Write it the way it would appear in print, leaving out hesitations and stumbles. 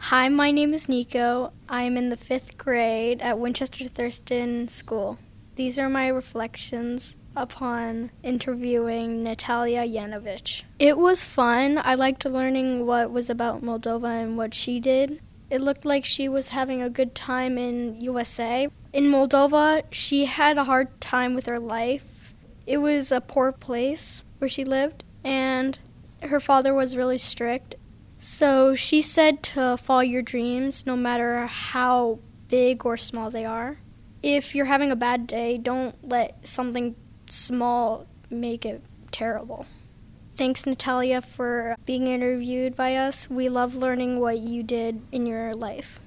Hi, my name is Nico. I'm in the 5th grade at Winchester Thurston School. These are my reflections upon interviewing Natalia Yanovich. It was fun. I liked learning what was about Moldova and what she did. It looked like she was having a good time in USA. In Moldova, she had a hard time with her life. It was a poor place where she lived, and her father was really strict. So she said to follow your dreams no matter how big or small they are. If you're having a bad day, don't let something small make it terrible. Thanks, Natalia, for being interviewed by us. We love learning what you did in your life.